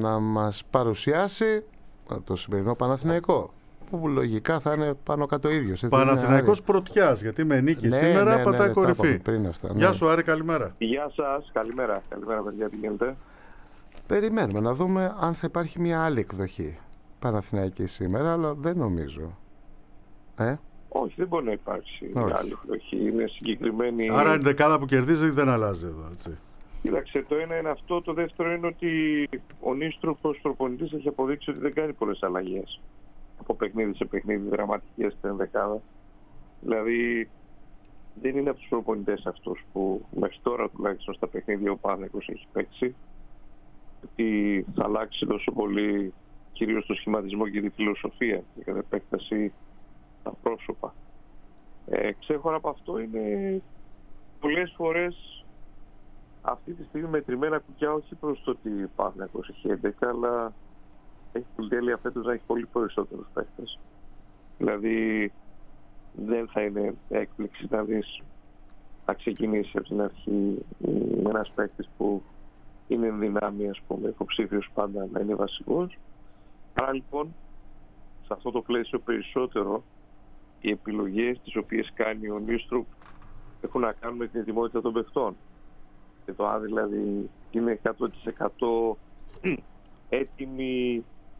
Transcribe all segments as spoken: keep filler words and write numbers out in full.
να μας παρουσιάσει το σημερινό Παναθηναϊκό, που λογικά θα είναι πάνω κάτω ίδιος. Παναθηναϊκός πρωτιάς, γιατί με νίκη ναι, σήμερα ναι, ναι, πατάει ναι, κορυφή. Πριν αυτά, ναι. Γεια σου Άρη, καλημέρα. Γεια σας, καλημέρα. Καλημέρα παιδιά, τι γίνεται? Περιμένουμε να δούμε αν θα υπάρχει μια άλλη εκδοχή Παναθηναϊκή σήμερα, αλλά δεν νομίζω. Ε? Όχι, δεν μπορεί να υπάρξει μια άλλη εκδοχή. Είναι συγκεκριμένη. Άρα η δεκάδα που κερδίζει δεν αλλάζει εδώ, έτσι. Κοίταξε, το ένα είναι αυτό. Το δεύτερο είναι ότι ο Νίστροφ ως προπονητής έχει αποδείξει ότι δεν κάνει πολλές αλλαγές από παιχνίδι σε παιχνίδι, δραματικές στην ενδεκάδα. Δηλαδή δεν είναι από τους προπονητές αυτούς που μέχρι τώρα τουλάχιστον στα παιχνίδια ο Παναθηναϊκός έχει παίξει, ότι θα αλλάξει τόσο πολύ κυρίως το σχηματισμό και τη φιλοσοφία και κατά επέκταση τα πρόσωπα. Ε, ξέχωρα από αυτό είναι πολλές φορές αυτή τη στιγμή μετρημένα κουκιά, όχι προς το ότι ο Παναθηναϊκός έχει έντεκα, αλλά έχει την τέλεια φέτος να έχει πολύ περισσότερους παίκτες. Δηλαδή δεν θα είναι έκπληξη να δεις να ξεκινήσει από την αρχή με ένας παίκτης που είναι εν δυνάμει, ας πούμε, υποψήφιος πάντα να είναι βασικός. Άρα λοιπόν σε αυτό το πλαίσιο περισσότερο οι επιλογές τις οποίες κάνει ο Νίστροπ έχουν να κάνουν με την ετοιμότητα των παιχτών. Και το αν δηλαδή είναι εκατό τοις εκατό έτοιμοι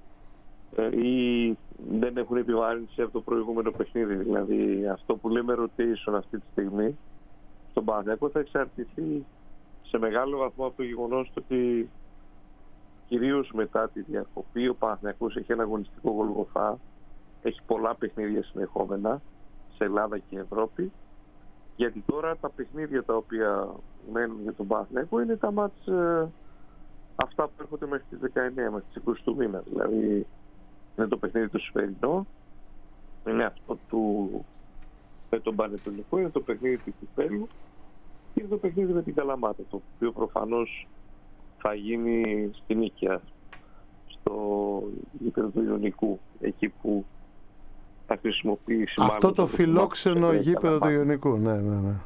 ή δεν έχουν επιβάρυνση από το προηγούμενο παιχνίδι. Δηλαδή αυτό που λέμε rotation αυτή τη στιγμή στον Παναθηναϊκό θα εξαρτηθεί σε μεγάλο βαθμό από το γεγονός ότι κυρίως μετά τη διακοπή ο Παναθηναϊκός έχει ένα αγωνιστικό Γολγοθά, έχει πολλά παιχνίδια συνεχόμενα σε Ελλάδα και Ευρώπη, γιατί τώρα τα παιχνίδια τα οποία μένουν για τον Παναθηναϊκό είναι τα μάτς ε, αυτά που έρχονται μέχρι τις δεκαεννέα, μέχρι τις είκοσι του μήνα. Δηλαδή είναι το παιχνίδι του Σφαιρινό, είναι αυτό του με τον Πανετολικό, είναι το παιχνίδι του Κυπέλλου και είναι το παιχνίδι με την Καλαμάτα, το οποίο προφανώς θα γίνει στην Νίκαια, στο γήπεδο του Ιωνικού, εκεί που θα χρησιμοποιήσει αυτό το φιλόξενο γήπεδο του Ιωνικού, ναι, ναι, ναι.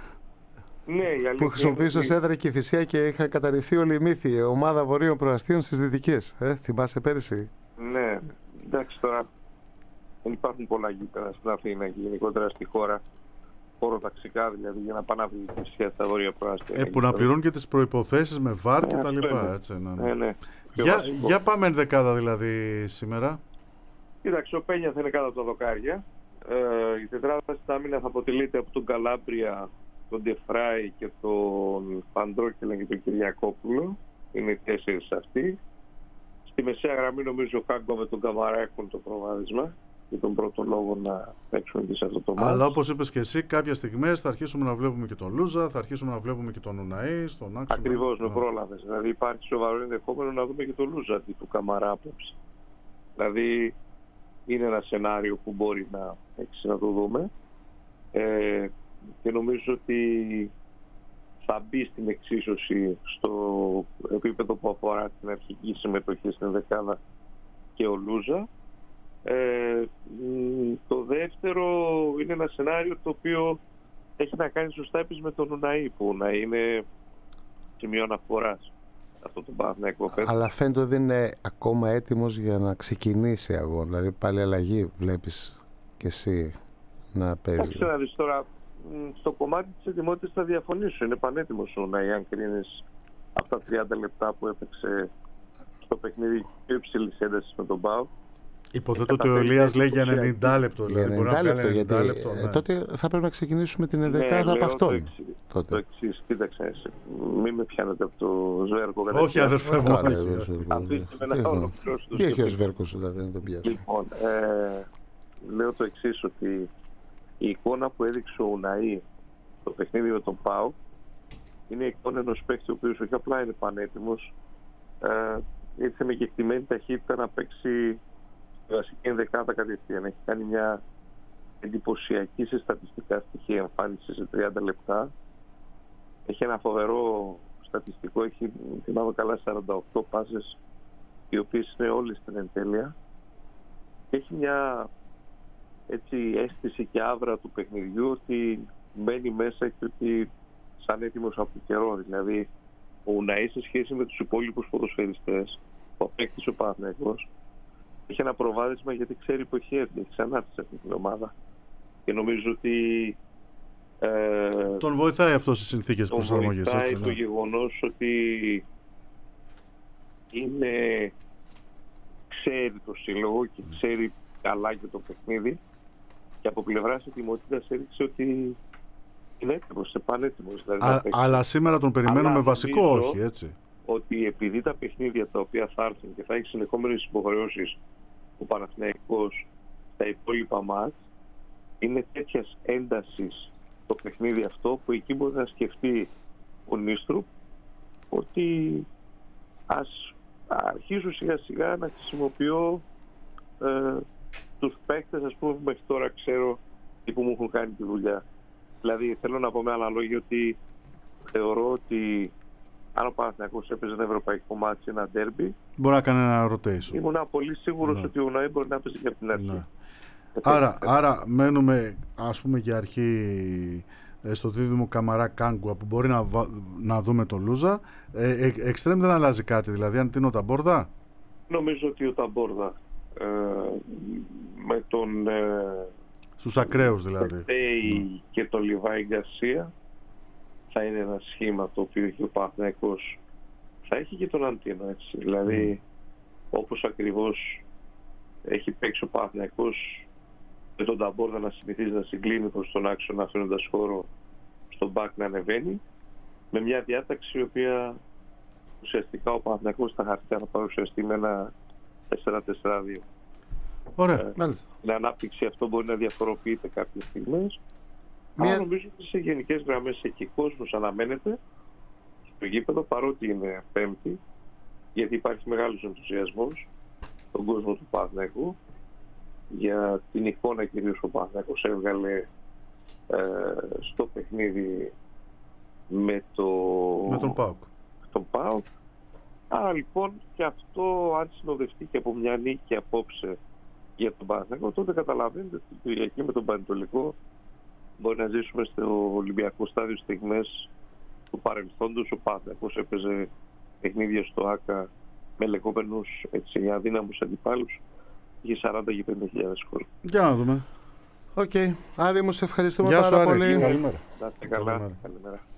Ναι, που χρησιμοποιήσει ως έδρα και Κηφισιά και είχα καταρριφθεί όλη η μύθη, ομάδα βορείων προαστίων στις δυτικές. Ε, θυμάσαι πέρυσι? Ναι, εντάξει, τώρα δεν υπάρχουν πολλά γήπεδα στην Αθήνα και γενικότερα στη χώρα, χωροταξικά δηλαδή, για να πάνε από την Κηφισιά στα βόρεια προάστια. Ε, που να πληρούν και τις προϋποθέσεις με βάρ και ναι, τα λοιπά, ναι. Έτσι, ναι, ναι. Ναι, ναι. Για, για πάμε ενδεκάδα δηλαδή σήμερα. Κοίταξε, ο Πένια θα είναι κάτω από τα δοκάρια. Ε, η τετράδα στην άμυνα θα αποτελείται από τον Καλάμπρια, τον Ντεφράι και τον Παντρόκελα και τον Κυριακόπουλο. Είναι οι τέσσερις αυτοί. Στη μεσαία γραμμή νομίζω ο Κάγκο με τον Καμαρά έχουν το προβάδισμα και τον πρώτο λόγο να παίξουν και σε αυτό το μάτι. Αλλά όπως είπες και εσύ, κάποιες στιγμές θα αρχίσουμε να βλέπουμε και τον Λούζα, θα αρχίσουμε να βλέπουμε και τον Ουναή, στον Άξονα. Ακριβώς, με πρόλαβες. Δηλαδή υπάρχει σοβαρό ενδεχόμενο να δούμε και τον Λούζα αντί του Καμαρά απόψε. Δηλαδή είναι ένα σενάριο που μπορεί να, έτσι, να το δούμε. Ε, και νομίζω ότι θα μπει στην εξίσωση στο επίπεδο που αφορά την αρχική συμμετοχή στην δεκάδα και ο Λούζα. Ε, το δεύτερο είναι ένα σενάριο το οποίο έχει να κάνει σωστά επίσης με τον Ουναή, που ο Ουναή είναι σημείο αναφοράς αυτό το Παναθηναϊκό. Αλλά φαίνεται ότι δεν είναι ακόμα έτοιμος για να ξεκινήσει αγώνα. Δηλαδή πάλι αλλαγή βλέπεις και εσύ να παίζει. Άξε να δεις τώρα, στο κομμάτι της ετοιμότητας θα διαφωνήσω. Είναι πανέτοιμος ο Ουναή, αν κρίνεις από τα τριάντα λεπτά που έπαιξε στο παιχνίδι πιο υψηλής έντασης με τον ΠΑΟΚ. Υποθέτω ότι ο Ηλίας λέει για ενενήντα λεπτό. Για δηλαδή ενενήντα λεπτό, γιατί λεπτό, ναι. ε, τότε θα πρέπει να ξεκινήσουμε την ενδεκάδα ναι, από αυτόν. Το εξής, το εξής, κοίταξε, μην με πιάνετε από το Σβέρκο. Όχι αδερφέ μου. Τι έχει ο Σβέρκος, δηλαδή, να τον πιάσω. Λοιπόν, ε, λέω το εξής, ότι η εικόνα που έδειξε ο Ουναή στο παιχνίδι με τον ΠΑΟΚ είναι η εικόνα ενός παίκτη ο οποίος όχι απλά είναι πανέτοιμος, ε, ήρθε με κεκτημένη ταχύτητα να παίξει στη βασική ενδεκάδα κατευθείαν. Έχει κάνει μια εντυπωσιακή σε στατιστικά στοιχεία εμφάνιση σε τριάντα λεπτά. Έχει ένα φοβερό στατιστικό, έχει, θυμάμαι καλά, σαράντα οκτώ πάσες, οι οποίες είναι όλες στην εντέλεια. Έχει μια, έτσι, αίσθηση και άβρα του παιχνιδιού ότι μπαίνει μέσα και ότι σαν έτοιμος από καιρό. Δηλαδή ο Ουναή σε σχέση με τους υπόλοιπους ποδοσφαιριστές που παίκτης ο Παναθηναϊκός έχει ένα προβάδισμα γιατί ξέρει που έχει έρθει, έχει ξανάρθει σε αυτή την ομάδα. Και νομίζω ότι ε, τον βοηθάει αυτό στις συνθήκες προσαρμογής. Τον βοηθάει έτσι, το ναι. γεγονός ότι είναι, ξέρει το σύλλογο και ξέρει καλά και το παιχνίδι, και από πλευράς ετοιμότητας έδειξε ότι είναι έτοιμος, είναι πανέτοιμος. Δηλαδή Α, αλλά σήμερα τον περιμένουμε αλλά βασικό, όχι έτσι. Ότι επειδή τα παιχνίδια τα οποία θα έρθουν και θα έχει συνεχόμενες υποχρεώσεις ο Παναθηναϊκός στα υπόλοιπα μάτς, είναι τέτοιας έντασης το παιχνίδι αυτό που εκεί μπορεί να σκεφτεί ο Νίστρουπ ότι ας αρχίσω σιγά σιγά να χρησιμοποιώ ε, τους παίκτες, ας πούμε, που μέχρι τώρα ξέρω ή που μου έχουν κάνει τη δουλειά. Δηλαδή θέλω να πω με άλλα λόγια ότι θεωρώ ότι αν ο Παναθηναϊκός έπαιζε ένα ευρωπαϊκό μάτσι, ένα ντέρμπι, μπορεί να κάνει ένα rotation. ήμουν πολύ σίγουρος Ναι. ότι ο Ναή μπορεί να παίζει και από την αρχή. Ναι. Άρα, άρα μένουμε, ας πούμε, για αρχή στο δίδυμο Καμαρά Κάγκουα που μπορεί να, βα... να δούμε το Λούζα. Ε, ε, εξτρέμ δεν αλλάζει κάτι, δηλαδή αν τίνω τα Μπόρδα. Νομίζω ότι ο Ταμπόρδα ε, με τον ε, στους ακραίους δηλαδή Τέι ναι. και τον Λιβάη Γκαρσία θα είναι ένα σχήμα το οποίο έχει ο Παναθηναϊκός, θα έχει και τον Αντίνο, έτσι. Δηλαδή mm. όπως ακριβώς έχει παίξει ο Παναθηναϊκός με τον Ταμπόρδα να συνηθίζει να συγκλίνει προς τον άξονα αφήνοντας χώρο στον μπακ να ανεβαίνει, με μια διάταξη η οποία ουσιαστικά ο Παναθηναϊκός στα χαρτιά θα παρουσιαστεί με ένα τέσσερα τέσσερα δύο. Ωραία, ε, μάλιστα. Την ανάπτυξη αυτό μπορεί να διαφοροποιείται κάποιες στιγμές. Μια... Αλλά νομίζω ότι σε γενικές γραμμές εκεί κόσμος αναμένεται στο γήπεδο, παρότι είναι Πέμπτη, γιατί υπάρχει μεγάλος ενθουσιασμός στον κόσμο του Παναθηναϊκού για την εικόνα κυρίως ο Παναθηναϊκός έβγαλε ε, στο παιχνίδι με, το... με τον ΠΑΟΚ. Τον ΠΑΟΚ. Άρα λοιπόν και αυτό, αν συνοδευτεί και από μια νίκη απόψε για τον Παναθηναϊκό, τότε καταλαβαίνετε ότι την Κυριακή με τον Πανετολικό μπορεί να ζήσουμε στο Ολυμπιακό στάδιο στιγμές του παρελθόντος. Ο Παναθηναϊκός έπαιζε παιχνίδια στο ΆΚΑ με λεγόμενους έτσι αδύναμους αντιπάλους, είχε σαράντα και πενήντα χιλιάδες χώρους. Για να δούμε. Οκ. Okay. Άρη μου, σε ευχαριστούμε Γεια πάρα σου, Άρη. πολύ. Καλημέρα. Να είστε καλά. Καλημέρα.